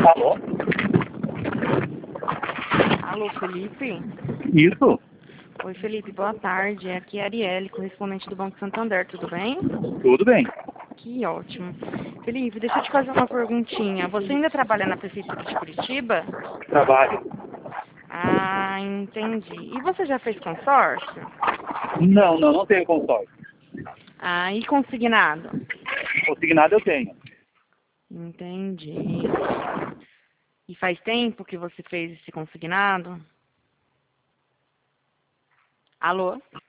Alô? Alô, Felipe? Isso? Oi, Felipe, boa tarde. Aqui é a Arielle, correspondente do Banco Santander, tudo bem? Tudo bem. Que ótimo. Felipe, deixa eu te fazer uma perguntinha. Você ainda trabalha na Prefeitura de Curitiba? Trabalho? Ah, entendi. E você já fez consórcio? Não tenho consórcio. Ah, e consignado? Consignado eu tenho. Entendi. E faz tempo que você fez esse consignado? Alô?